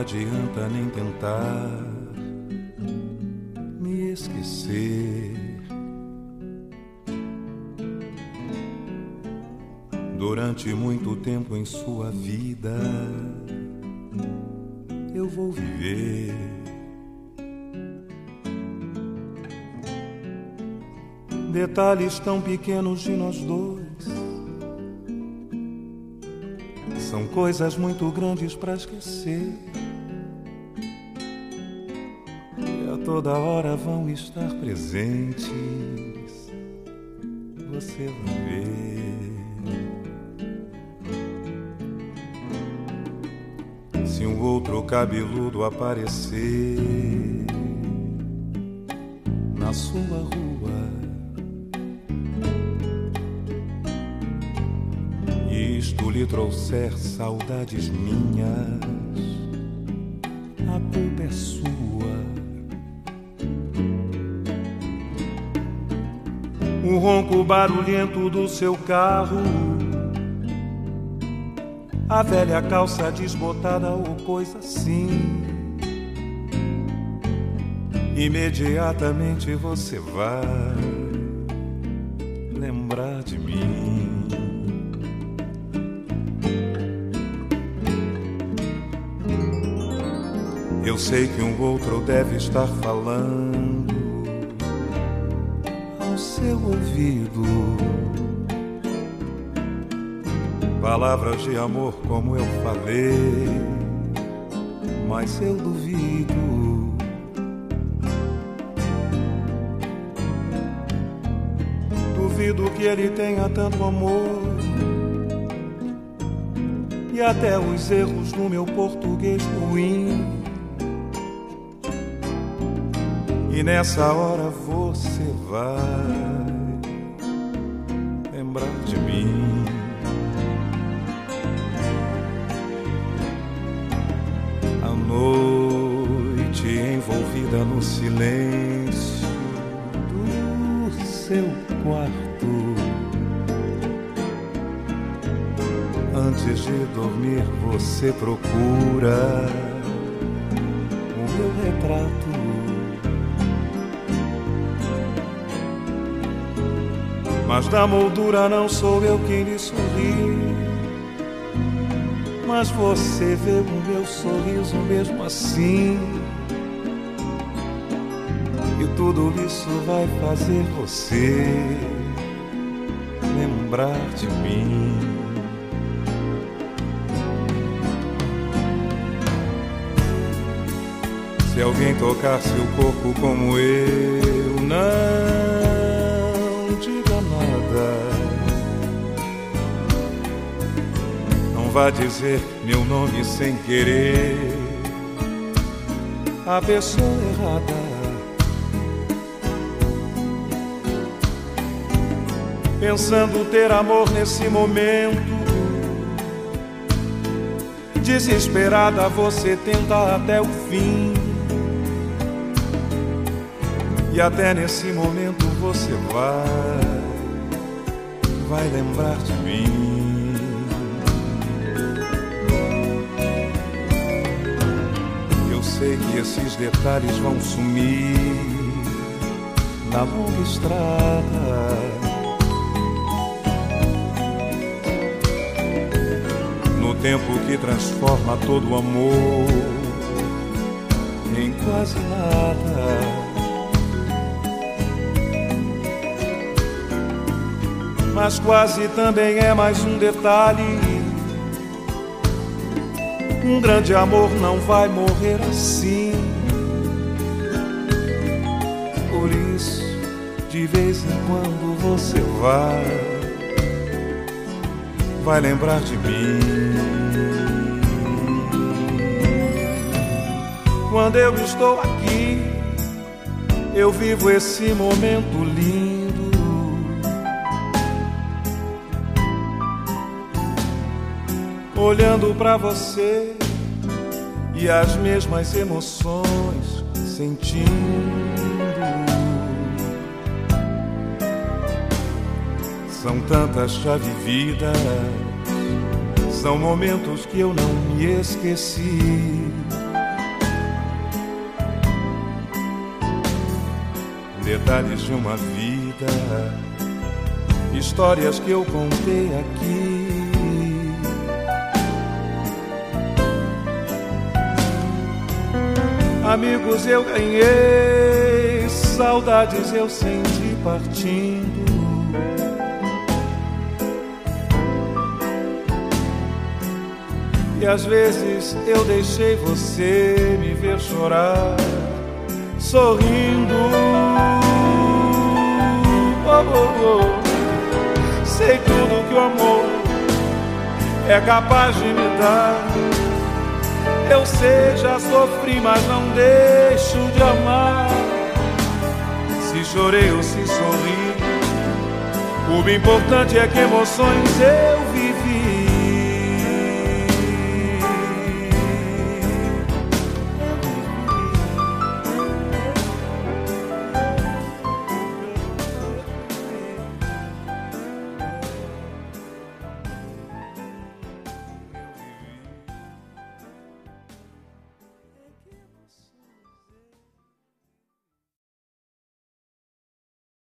adianta nem tentar me esquecer. Durante muito tempo em sua vida eu vou viver. Detalhes tão pequenos de nós dois são coisas muito grandes pra esquecer, e a toda hora vão estar presentes. Você vai ver. Se um outro cabeludo aparecer na sua rua, isto lhe trouxer saudades minhas, a culpa é sua. O ronco barulhento do seu carro, a velha calça desbotada ou coisa assim, imediatamente você vai lembrar de mim. Eu sei que um outro deve estar falando ao seu ouvido palavras de amor como eu falei, mas eu duvido. Duvido que ele tenha tanto amor, e até os erros no meu português ruim. E nessa hora você vai lembrar de mim. A noite envolvida no silêncio do seu quarto, antes de dormir você procura o meu retrato. Mas da moldura não sou eu quem lhe sorri, mas você vê o meu sorriso mesmo assim. E tudo isso vai fazer você lembrar de mim. Se alguém tocar seu corpo como eu, não vá dizer meu nome sem querer, a pessoa errada. Pensando ter amor nesse momento, desesperada você tenta até o fim, e até nesse momento você vai lembrar de mim. Sei que esses detalhes vão sumir na longa estrada, no tempo que transforma todo o amor em quase nada. Mas quase também é mais um detalhe. Um grande amor não vai morrer assim. Por isso, de vez em quando você vai lembrar de mim. Quando eu estou aqui, eu vivo esse momento lindo. Olhando pra você e as mesmas emoções sentindo. São tantas já vividas, são momentos que eu não me esqueci. detalhes de uma vida, histórias que eu contei aqui. Amigos eu ganhei, saudades eu senti partindo. E às vezes eu deixei você me ver chorar, sorrindo. Sei tudo que o amor é capaz de me dar. Eu sei, já sofri, mas não deixo de amar. Se chorei ou se sorri, o importante é que emoções eu vivi.